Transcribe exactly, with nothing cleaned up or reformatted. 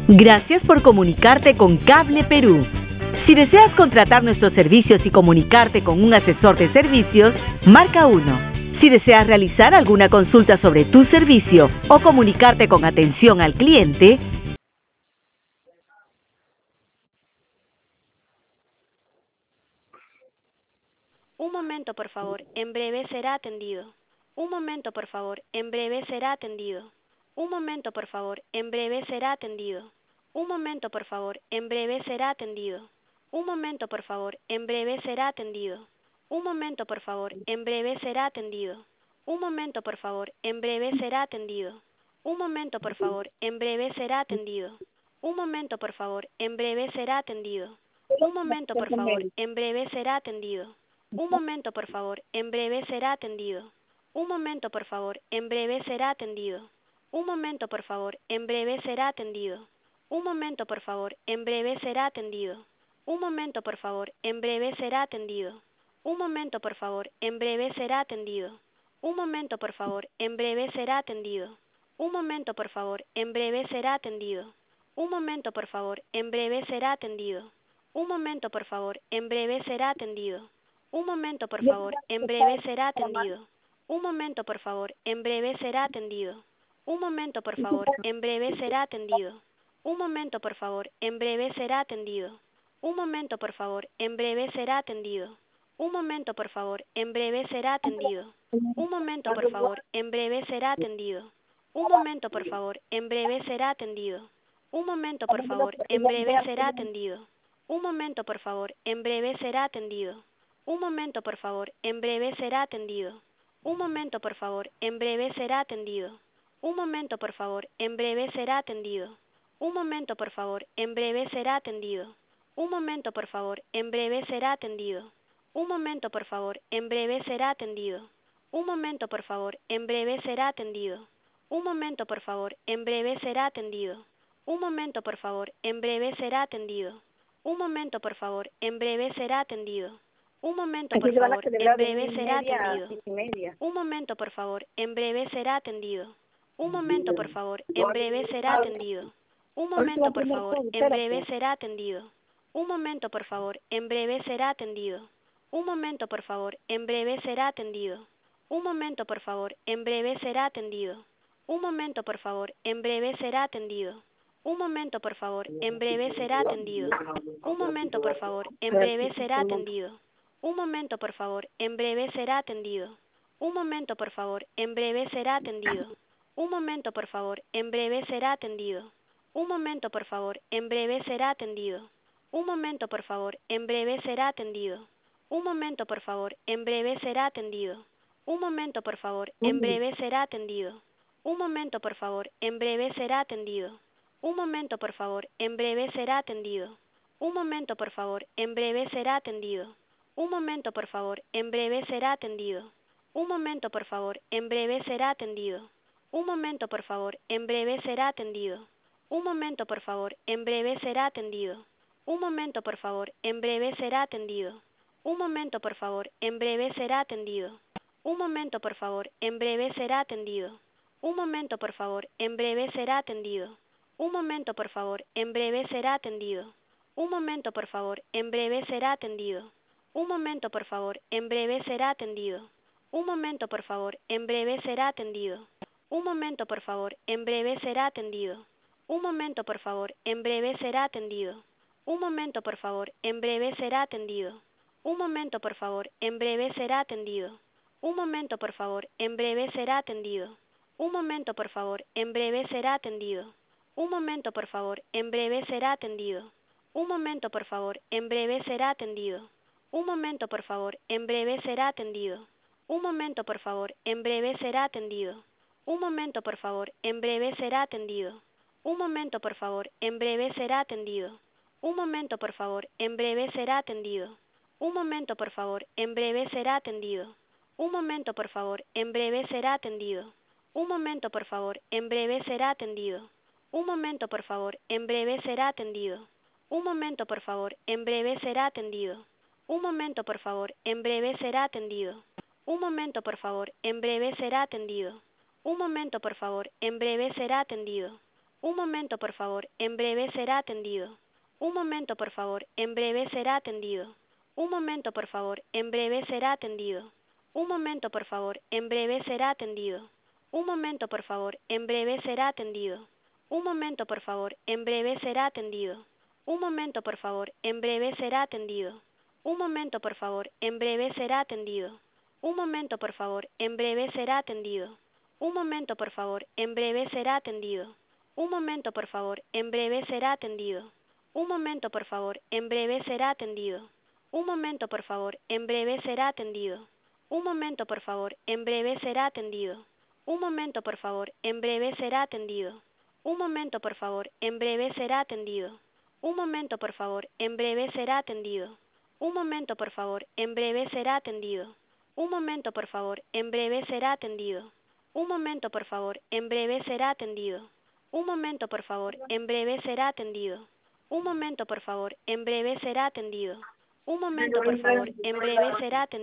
Gracias por comunicarte con Cable Perú. Si deseas contratar nuestros servicios y comunicarte con un asesor de servicios, marca uno. Si deseas realizar alguna consulta sobre tu servicio o comunicarte con atención al cliente, Un momento, por favor. En breve será atendido. Un momento, por favor. En breve será atendido. Un momento, por favor. En breve será atendido. Un momento, por favor. En breve será atendido. Un momento, por favor. En breve será atendido. Un momento, por favor. En breve será atendido. Un momento, por favor. En breve será atendido. Un momento, por favor. En breve será atendido. Un momento, por favor. En breve será atendido. Un momento, por favor. En breve será atendido. Un momento, por favor. En breve será atendido. Un momento, por favor. En breve será atendido. Un momento, por favor. En breve será atendido. Un momento, por favor. En breve será atendido. Un momento, por favor. En breve será atendido. Un momento, por favor. En breve será atendido. Un momento, por favor. En breve será atendido. Un momento, por favor. En breve será atendido. Un momento, por favor. En breve será atendido. Un momento, por favor. En breve será atendido. Un momento, por favor. En breve será atendido. Un momento, por favor. En breve será atendido. Un momento, por favor. En breve será atendido. Un momento, por favor. En breve será atendido. Un momento, por favor. En breve será atendido. Un momento, por favor. En breve será atendido. Un momento, por favor. En breve será atendido. Un momento, por favor. En breve será atendido. Un momento, por favor. En breve será atendido. Un momento, por favor. En breve será atendido. Un momento, por favor. En breve será atendido. Un momento, por favor. En breve será atendido. Un momento, por favor. En breve será atendido. Un momento, por favor. En breve será atendido. Un momento, por favor. En breve será atendido. Un momento, por favor. En breve será atendido. Un momento, por favor. En breve será atendido. Un momento, por favor. En breve será atendido. Un momento, por favor. En breve será atendido. Un momento, por favor. En breve será atendido. Un momento, Aquí por se van a favor. celebrar En de nueve breve y será media a atendido. seis y media. Un momento, por favor. En breve será atendido. Un momento, por favor. En breve será atendido. Un Ahorita va momento, a por tener favor. todo, En breve espérate. será atendido. Un momento, por favor. En breve será atendido. Un momento, por favor. En breve será atendido. Un momento, por favor. En breve será atendido. Un momento, por favor. En breve será atendido. Un momento, por favor. En breve será atendido. Un momento, por favor. En breve será atendido. Un momento, por favor. En breve será atendido. Un momento, por favor. En breve será atendido. Un momento, por favor. En breve será atendido. Un momento, por favor. En breve será atendido. Un momento, por favor. En breve será atendido. Un momento, por favor. En breve será atendido. Un momento, por favor. En breve será atendido. Un momento, por favor. En breve será atendido. Un momento, por favor. En breve será atendido. Un momento, por favor. En breve será atendido. Un momento, por favor. En breve será atendido. Un momento, por favor. En breve será atendido. Un momento, por favor. En breve será atendido. Un momento, por favor. En breve será atendido. Un momento, por favor. En breve será atendido. Un momento, por favor. En breve será atendido. Un momento, por favor. En breve será atendido. Un momento, por favor. En breve será atendido. Un momento, por favor. En breve será atendido. Un momento, por favor. En breve será atendido. Un momento, por favor. En breve será atendido. Un momento, por favor. En breve será atendido. Un momento, por favor. En breve será atendido. Un momento, por favor. En breve será atendido. Un momento, por favor. En breve será atendido. Un momento, por favor. En breve será atendido. Un momento, por favor. En breve será atendido. Un momento, por favor. En breve será atendido. Un momento, por favor. En breve será atendido. Un momento, por favor. En breve será atendido. Un momento, por favor. En breve será atendido. Un momento, por favor. En breve será atendido. Un momento, por favor. En breve será atendido. Un momento, por favor. En breve será atendido. Un momento, por favor. En breve será atendido. Un momento, por favor. En breve será atendido. Un momento, por favor. En breve será atendido. Un momento, por favor. En breve será atendido. Un momento, por favor. En breve será atendido. Un momento, por favor. En breve será atendido. Un momento, por favor. En breve será atendido. Un momento, por favor. En breve será atendido. Un momento, por favor. En breve será atendido. Un momento, por favor, en breve será atendido. Un momento, por favor, en breve será atendido. Un momento, por favor, en breve será atendido. Un momento, por favor, en breve será atendido. Un momento, por favor, en breve será atendido. Un momento, por favor, en breve será atendido. Un momento, por favor, en breve será atendido. Un momento, por favor, en breve será atendido. Un momento, por favor, en breve será atendido. Un momento, por favor, en breve será atendido. Un momento, por favor, en breve será atendido. Un momento, por favor, en breve será atendido. Un momento, por favor, en breve será atendido. Un momento, por favor, en breve será atendido. Un momento, por favor, en breve será atendido. Un momento, por favor, en breve será atendido. Un momento, por favor, en breve será atendido. Un momento, por favor, en breve será atendido. Un momento, por favor, en breve será atendido. Un momento, por favor, en breve será atendido. Un momento, por favor, en breve será atendido. Un momento, por favor, en breve será atendido. Un momento, por favor, en breve será atendido.